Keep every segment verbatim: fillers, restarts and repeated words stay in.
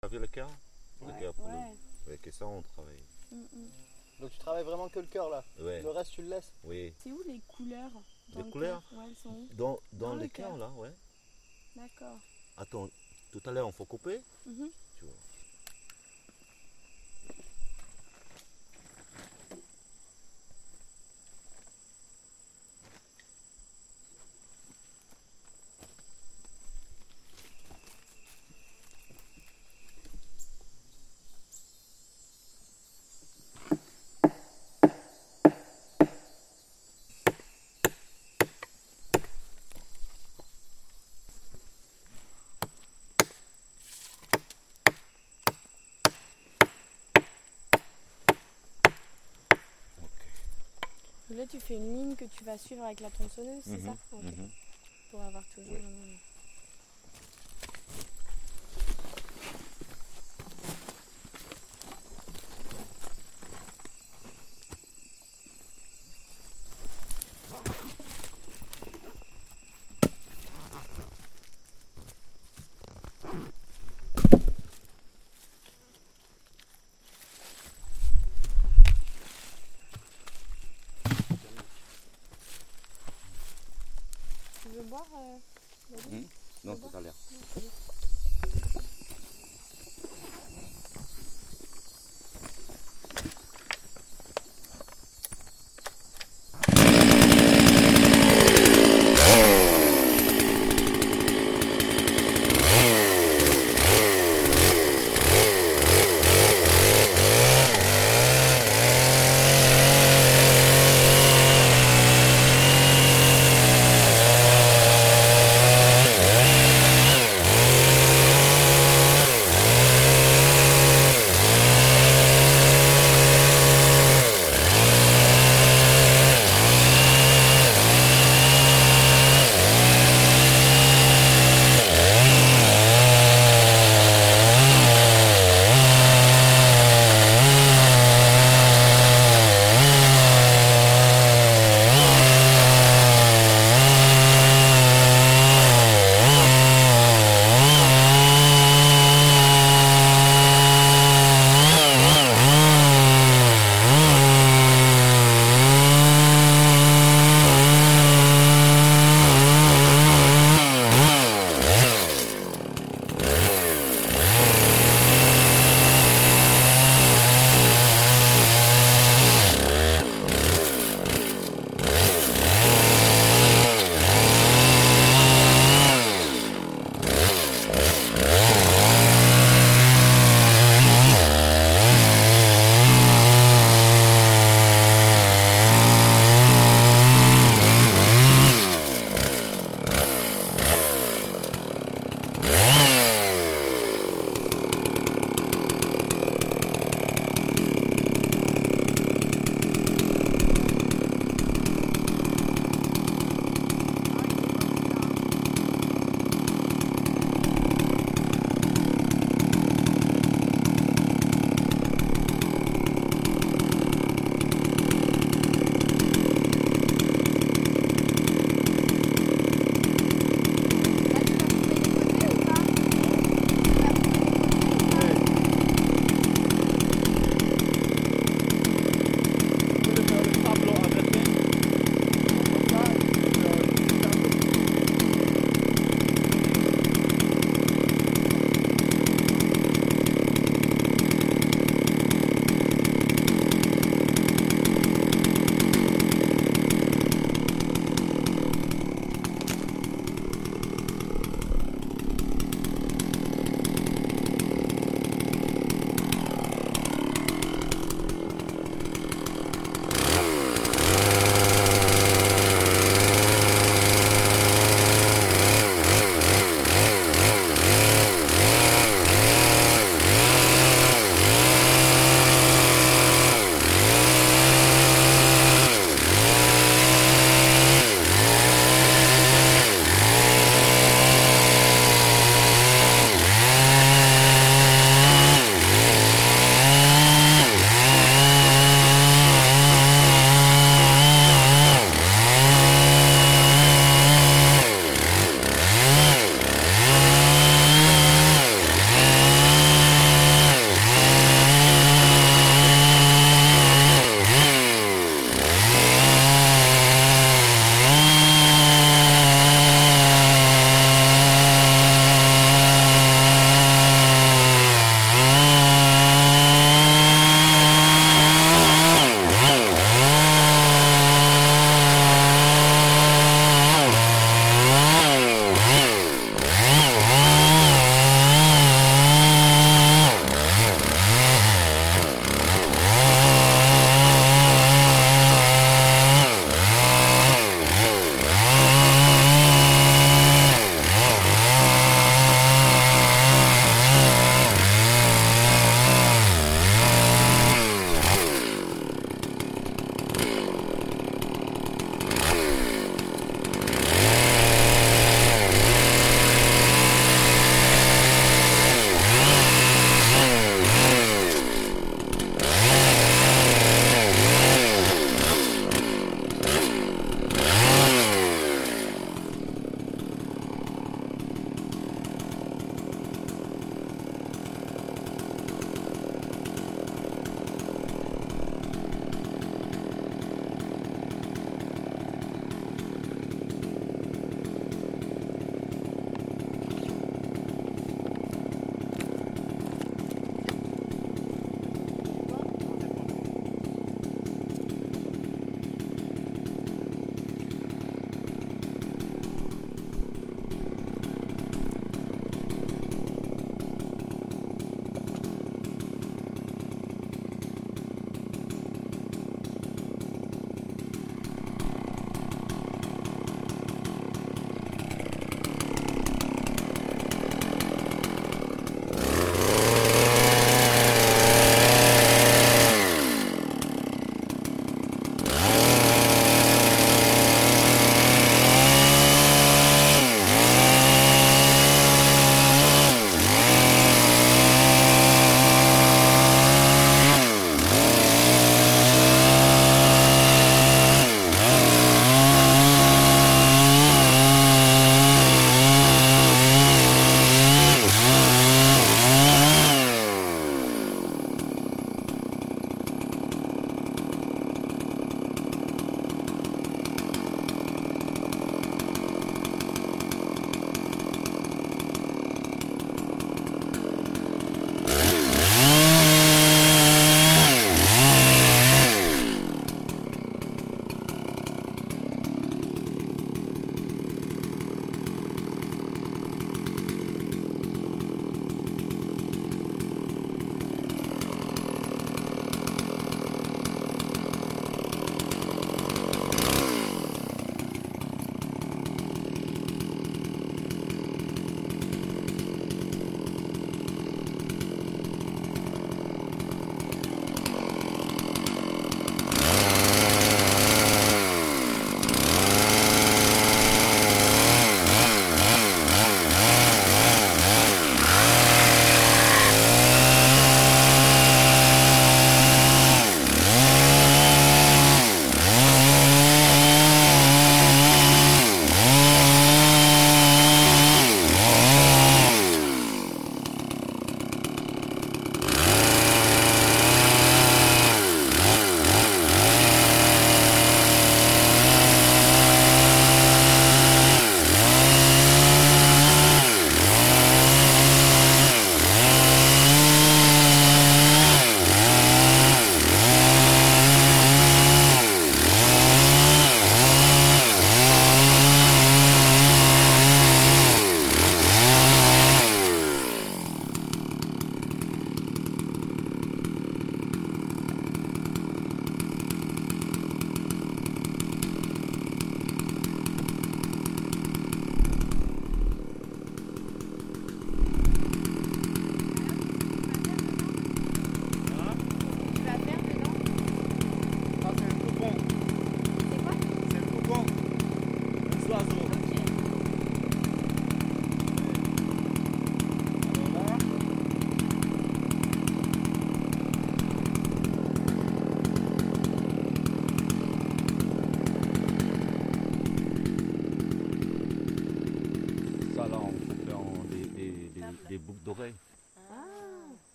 Avec le cœur Ouais. Le cœur pour Ouais. le... Avec ça, on travaille. Mm, mm. Donc tu travailles vraiment que le cœur là. Ouais. Le reste tu le laisses. Oui. C'est où les couleurs dans Les le couleurs cœur? Ouais, elles sont où? Dans, dans, Dans le le cœur, cœur. là, ouais. D'accord. Attends, tout à l'heure, on faut couper. Mhm. Tu vois. Et là, tu fais une ligne que tu vas suivre avec la tronçonneuse, c'est Mhm, ça? Ok. mhm. Pour avoir toujours Ouais. le même. Tu veux boire euh, David? Mhm. Non, tout à l'heure. Non, c'est bon. Thank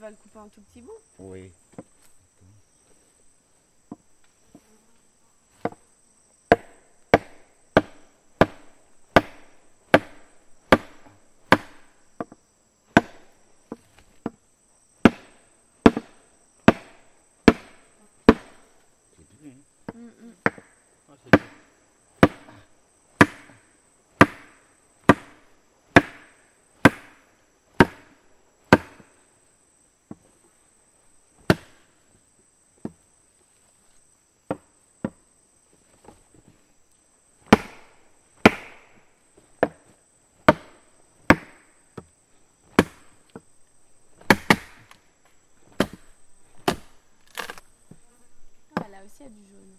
va le couper en tout petits bouts. Oui. C'est bien. Mm, mm. Ah, c'est bien. Ah, là aussi, il y a du jaune.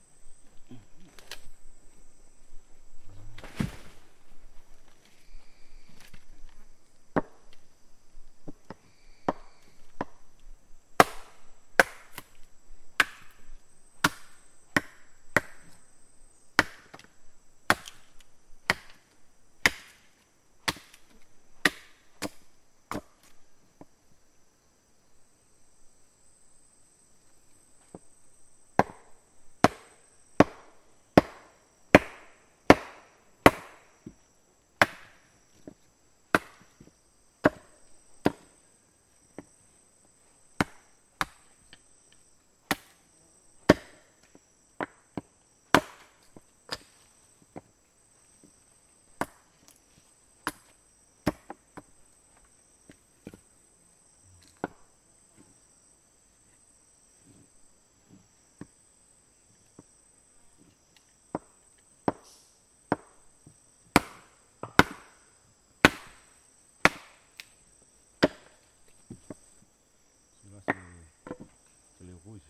Celui-là, c'est c'est le rouge.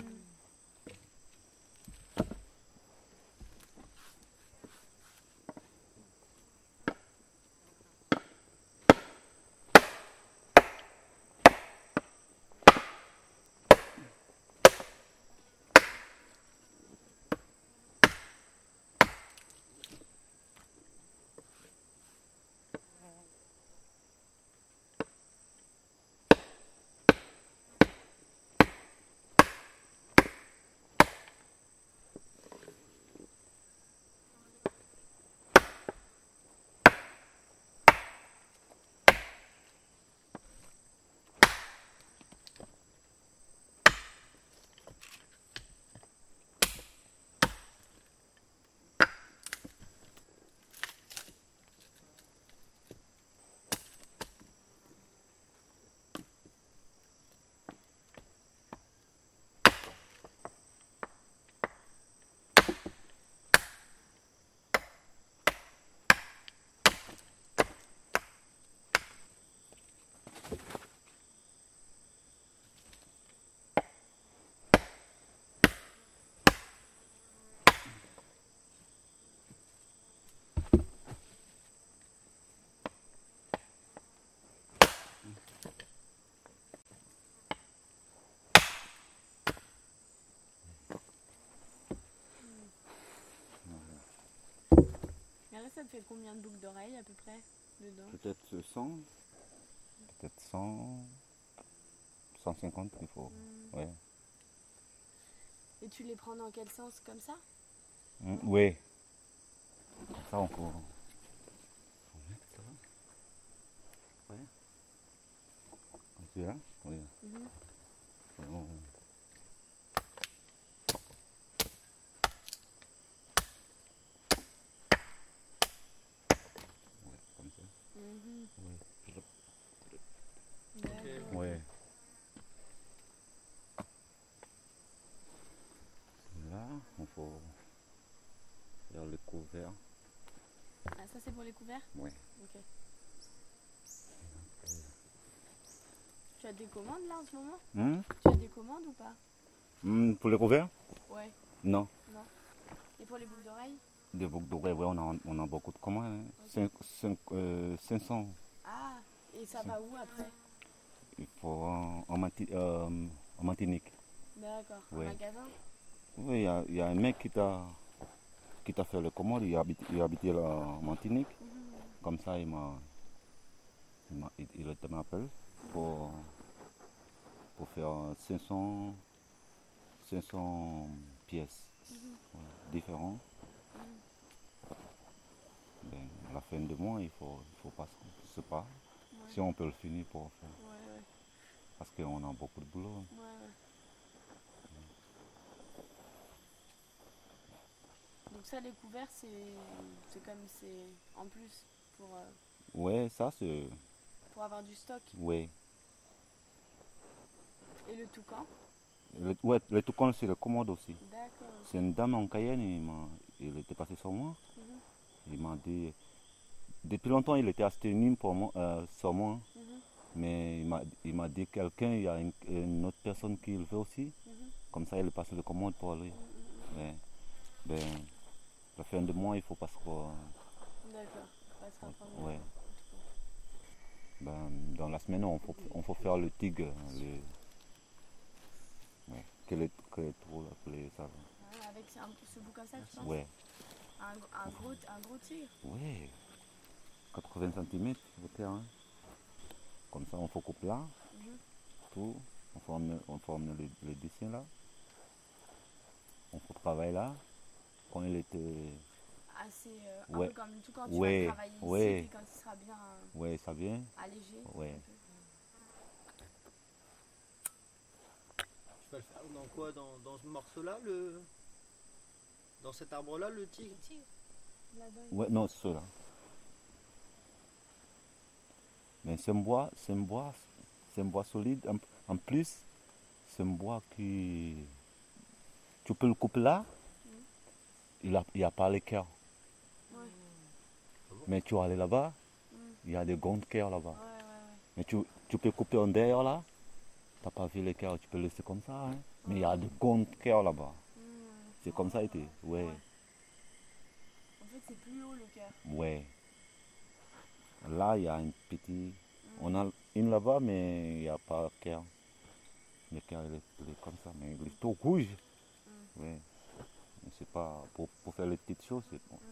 Et là, ça te fait combien de boucles d'oreilles à peu près dedans? Peut-être cent. Peut-être cent. cent cinquante il faut. Mm. Ouais. Et tu les prends dans quel sens? Comme ça? Mm, oui. Comme ça, on peut. Faut mettre ça. Ouais. Comme celui-là. Oui. Mhm. Vraiment. Ouais, comme ça. Mhm. Oui. D'accord. Ouais. Là, on faut faire le couvert. Ah, ça c'est pour les couverts? Ouais. Ok. Tu as des commandes là en ce moment? Hum? Tu as des commandes ou pas? Hum, pour les couverts? Ouais, Non. non. Et pour les boucles d'oreilles? Des boucles d'oreilles, ouais, on a, on a beaucoup de commandes. Hein. Ok. Cinq- cinq, euh, cinq cents. Ah, et ça va où après? Il faut en, en, Marti- euh, en Martinique. D'accord. Un Ouais. magasin? Oui, il y a, il y a un mec qui t'a qui t'a fait le commande, il habite, il habitait là en Martinique. Mhm. Comme ça, il m'a il, m'a- il, il m'appelle pour, faire cinq cents, cinq cents pièces Mhm. voilà, différentes. Mhm. Ben, à la fin de mois, il faut, il faut pas, je sais pas Ouais. si on peut le finir pour faire. Ouais, ouais. Parce qu'on a beaucoup de boulot. Ouais, ouais. Donc ça, les couverts, c'est c'est comme c'est en plus pour, euh, Ouais, ça c'est. pour avoir du stock. Ouais. Et le toucan? Le, ouais, le toucan, c'est le commode aussi. D'accord. Ok. C'est une dame en Cayenne, il, m'a, il était passé sur moi. Mhm. Il m'a dit. Depuis longtemps, il était asthénime pour moi, euh, sur moi. Mhm. Mais il m'a, il m'a dit quelqu'un, il y a une, une autre personne qui le veut aussi. Mhm. Comme ça, il passe le commande pour lui. Mhm. Ouais. Ben, la fin de mois, il faut passer pour. D'accord. Ouais, ce sera pas Ouais. mal. Ben, dans la semaine, on faut, on faut faire le tigre. Le, ouais. Que les, que les trous, là, que les, ça. Ah, avec un, ce bout comme ça, tu penses? Ouais. Un, un, gros, un gros tigre? Ouais. quatre-vingts centimètres au terrain. Comme ça, on faut couper là. Mhm. Tout. On forme, on forme les, les dessins là. On faut travailler là. Quand il était. Assez, euh, un Ouais. peu comme tout quand tu Ouais. vas travailler Ouais. ici, puis quand il sera bien euh, Ouais, ça vient. allégé. Ouais. un peu. Tu vas le faire dans quoi? Dans, dans ce morceau-là, le. Dans cet arbre-là, le tigre? Là-dedans, il- Ouais, non, c'est ceux-là. Mais c'est un bois, c'est un bois, c'est un bois solide. En, en plus, c'est un bois qui. Tu peux le couper là, Mhm. il n'y a, il y a pas l'équerre. Ouais. Mais tu vas aller là-bas, Mhm. il y a des grandes équerres là-bas. Ouais, ouais, ouais. Mais tu, tu peux couper en derrière là, tu n'as pas vu l'équerre, tu peux le laisser comme ça. Hein. Mais il y a des grandes équerres là-bas. Mhm. C'est comme ça été. Ouais, Ouais. En fait, c'est plus haut le cœur. ouais. Là, il y a une petite. On a une là-bas, mais il n'y a pas d'équerre. L'équerre, il est, il est comme ça, mais il est tout rouge. Mhm. Ouais. Mais c'est pas. Pour, pour faire les petites choses, c'est bon. Mhm.